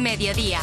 Mediodía.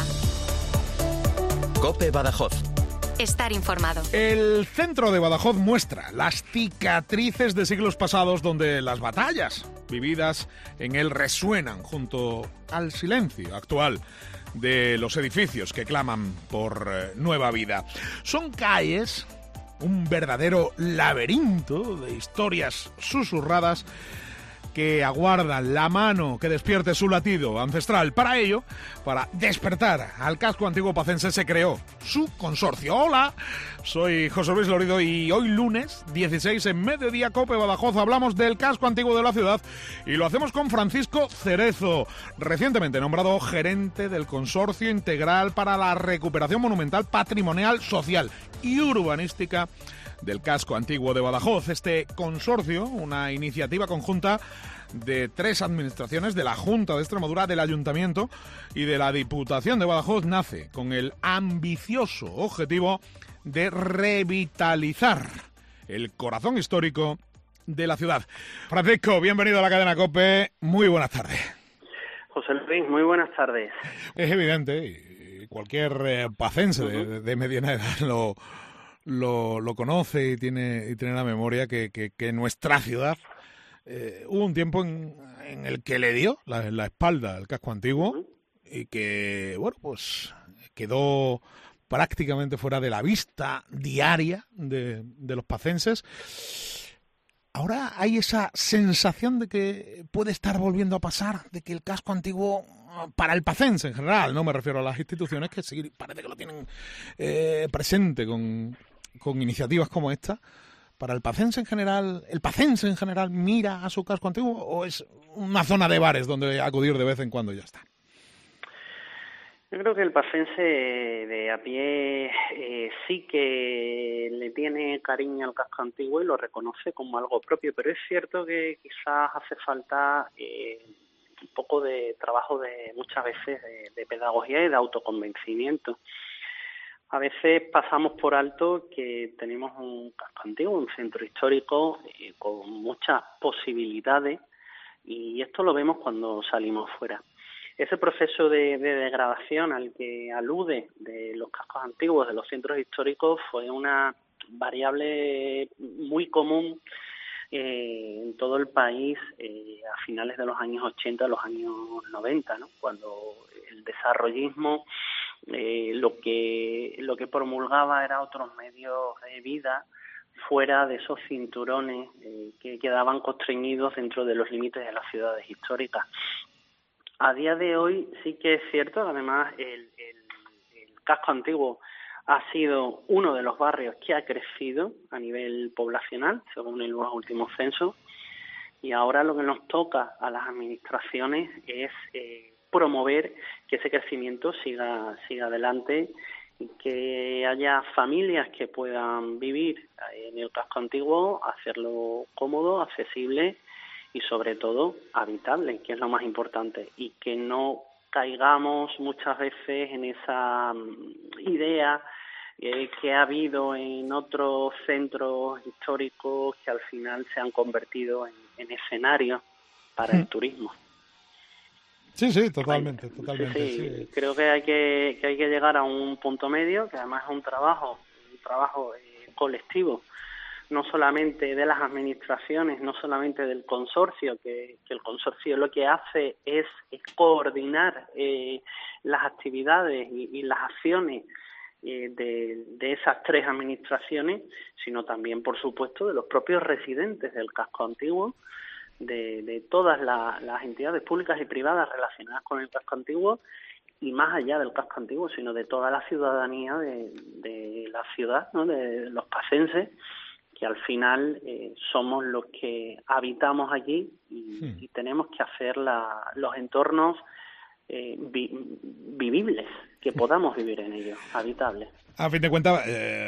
COPE Badajoz. Estar informado. El centro de Badajoz muestra las cicatrices de siglos pasados donde las batallas vividas en él resuenan junto al silencio actual de los edificios que claman por nueva vida. Son calles, un verdadero laberinto de historias susurradas que aguardan la mano que despierte su latido ancestral. Para ello, para despertar al casco antiguo pacense, se creó su consorcio. Hola, soy José Luis Lorido y hoy lunes 16 en Mediodía COPE Badajoz hablamos del casco antiguo de la ciudad y lo hacemos con Francisco Cerezo, recientemente nombrado gerente del Consorcio Integral para la Recuperación Monumental, Patrimonial, Social y Urbanística del casco antiguo de Badajoz. Este consorcio, una iniciativa conjunta de 3 administraciones de la Junta de Extremadura, del Ayuntamiento y de la Diputación de Badajoz, nace con el ambicioso objetivo de revitalizar el corazón histórico de la ciudad. Francisco, bienvenido a la cadena COPE. Muy buenas tardes. José Luis, muy buenas tardes. Es evidente, y cualquier pacense de mediana edad lo conoce y tiene la memoria que nuestra ciudad hubo un tiempo en el que le dio la espalda al casco antiguo y que, bueno, pues quedó prácticamente fuera de la vista diaria de los pacenses. Ahora hay esa sensación de que puede estar volviendo a pasar, de que el casco antiguo, para el pacense en general, no me refiero a las instituciones, que sí parece que lo tienen presente con iniciativas como esta. Para el pacense en general mira a su casco antiguo, o es una zona de bares donde acudir de vez en cuando y ya está. Yo creo que el pacense de a pie sí que le tiene cariño al casco antiguo y lo reconoce como algo propio, pero es cierto que quizás hace falta un poco de trabajo muchas veces de pedagogía y de autoconvencimiento. A veces pasamos por alto que tenemos un casco antiguo, un centro histórico con muchas posibilidades, y esto lo vemos cuando salimos fuera. Ese proceso de degradación al que alude de los cascos antiguos, de los centros históricos, fue una variable muy común en todo el país a finales de los años 80, los años 90, ¿no? Cuando el desarrollismo lo que promulgaba era otros medios de vida fuera de esos cinturones que quedaban constreñidos dentro de los límites de las ciudades históricas. A día de hoy sí que es cierto, además el casco antiguo ha sido uno de los barrios que ha crecido a nivel poblacional, según los últimos censos, y ahora lo que nos toca a las administraciones es promover que ese crecimiento siga adelante y que haya familias que puedan vivir en el casco antiguo, hacerlo cómodo, accesible y sobre todo habitable, que es lo más importante, y que no caigamos muchas veces en esa idea que ha habido en otros centros históricos que al final se han convertido en escenarios para el turismo. Sí, totalmente. Sí. Creo que hay que llegar a un punto medio, que además es un trabajo colectivo, no solamente de las administraciones, no solamente del consorcio, que el consorcio lo que hace es coordinar las actividades y las acciones de esas 3 administraciones, sino también, por supuesto, de los propios residentes del casco antiguo, de todas las entidades públicas y privadas relacionadas con el casco antiguo, y más allá del casco antiguo, sino de toda la ciudadanía de la ciudad, ¿no? De los pacenses, que al final somos los que habitamos allí y tenemos que hacer los entornos vivibles, que podamos vivir en ellos, habitables. A fin de cuentas,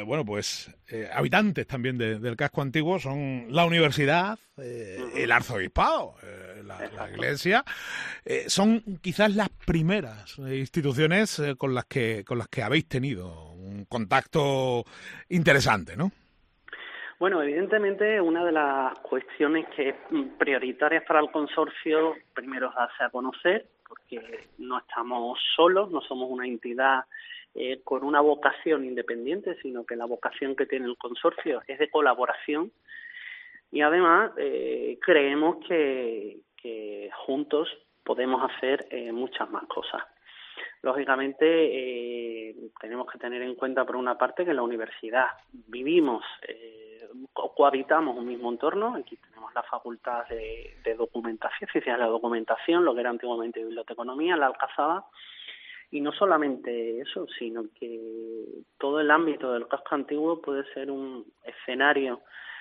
habitantes también del casco antiguo son la universidad, el arzobispado, la iglesia, son quizás las primeras instituciones con las que habéis tenido un contacto interesante, ¿no? Bueno, evidentemente una de las cuestiones que es prioritarias para el consorcio, primero es darse a conocer, porque que no estamos solos, no somos una entidad con una vocación independiente, sino que la vocación que tiene el consorcio es de colaboración, y además creemos que juntos podemos hacer muchas más cosas. Lógicamente, tenemos que tener en cuenta, por una parte, que en la universidad vivimos, cohabitamos un mismo entorno. Aquí tenemos la facultad de documentación, ciencias de la documentación, lo que era antiguamente biblioteconomía, la Alcazaba. Y no solamente eso, sino que todo el ámbito del casco antiguo puede ser un escenario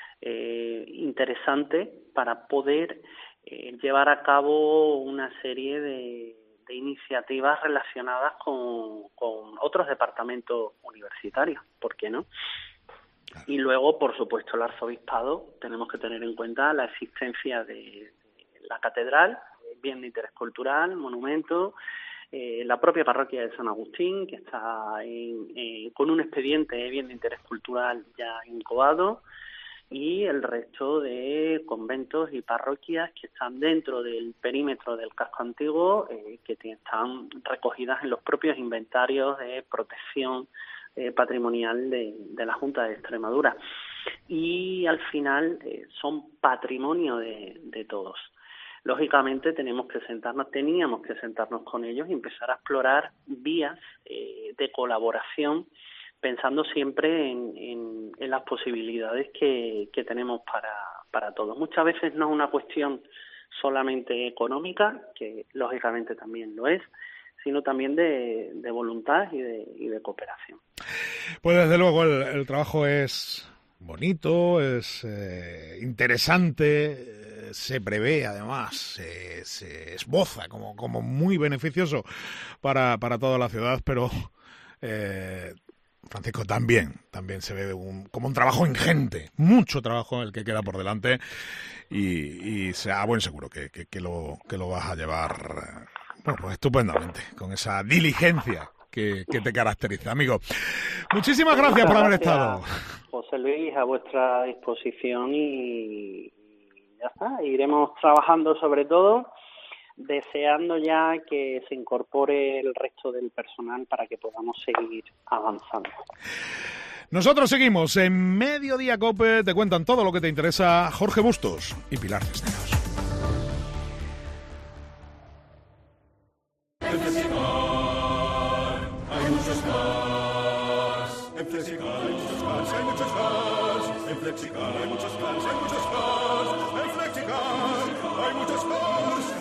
interesante para poder llevar a cabo una serie de iniciativas relacionadas con otros departamentos universitarios, ¿por qué no? Y luego, por supuesto, el arzobispado, tenemos que tener en cuenta la existencia de la catedral, bien de interés cultural, monumento, la propia parroquia de San Agustín, que está con un expediente de bien de interés cultural ya incubado, y el resto de conventos y parroquias que están dentro del perímetro del casco antiguo, que están recogidas en los propios inventarios de protección patrimonial de la Junta de Extremadura. Y al final son patrimonio de todos. Lógicamente teníamos que sentarnos con ellos y empezar a explorar vías de colaboración, pensando siempre en las posibilidades que tenemos para todos. Muchas veces no es una cuestión solamente económica, que lógicamente también lo es, sino también de voluntad y de cooperación. Pues desde luego el trabajo es bonito, es interesante, se prevé además, se esboza como muy beneficioso para toda la ciudad, pero Francisco, también se ve como un trabajo ingente, mucho trabajo el que queda por delante, y sea buen seguro que lo vas a llevar pues estupendamente, con esa diligencia que te caracteriza, amigo. Muchísimas gracias por haber estado. José Luis, a vuestra disposición, y ya está, iremos trabajando sobre todo, deseando ya que se incorpore el resto del personal para que podamos seguir avanzando. Nosotros seguimos en Mediodía COPE, te cuentan todo lo que te interesa Jorge Bustos y Pilar Cisneros. En Flexicar hay muchos cars. En Flexicar hay muchos cars, hay muchos cars. En Flexicar hay muchos cars, hay muchos cars. En Flexicar hay muchos cars.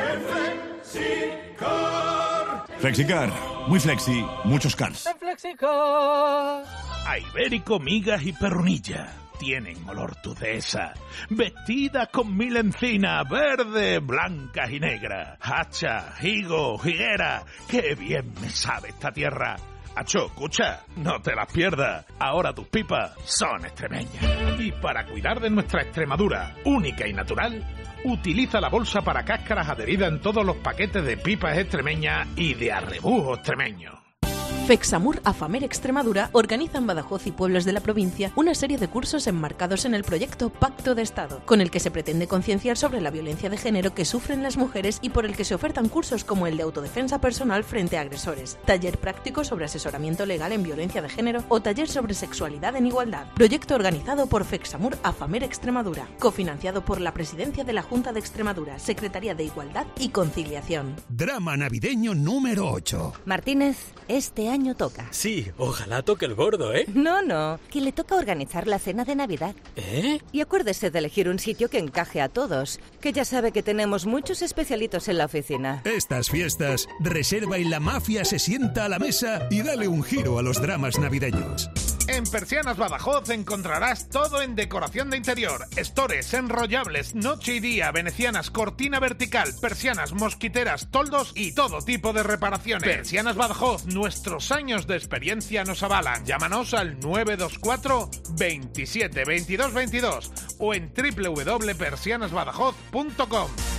En Flexicar. Flexicar, muy flexi, muchos cars. En Flexicar. A Ibérico, migas y perrunilla. Tienen olor tu dehesa, vestida con 1000 encinas, verde, blancas y negras, hacha, higo, higuera, qué bien me sabe esta tierra. Acho, escucha, no te las pierdas, ahora tus pipas son extremeñas. Y para cuidar de nuestra Extremadura, única y natural, utiliza la bolsa para cáscaras adherida en todos los paquetes de pipas extremeñas y de arrebujo extremeño. Fexamur Afamer Extremadura organiza en Badajoz y pueblos de la provincia una serie de cursos enmarcados en el proyecto Pacto de Estado, con el que se pretende concienciar sobre la violencia de género que sufren las mujeres y por el que se ofertan cursos como el de autodefensa personal frente a agresores, taller práctico sobre asesoramiento legal en violencia de género o taller sobre sexualidad en igualdad. Proyecto organizado por Fexamur Afamer Extremadura, cofinanciado por la Presidencia de la Junta de Extremadura, Secretaría de Igualdad y Conciliación. Drama navideño número 8. Martínez, este año toca. Sí, ojalá toque el gordo, ¿eh? No, que le toca organizar la cena de Navidad. ¿Eh? Y acuérdese de elegir un sitio que encaje a todos, que ya sabe que tenemos muchos especialitos en la oficina. Estas fiestas, reserva y la mafia se sienta a la mesa y dale un giro a los dramas navideños. En Persianas Badajoz encontrarás todo en decoración de interior, estores, enrollables, noche y día, venecianas, cortina vertical, persianas, mosquiteras, toldos y todo tipo de reparaciones. Persianas Badajoz, nuestros años de experiencia nos avalan. Llámanos al 924 27 22 22 o en www.persianasbadajoz.com.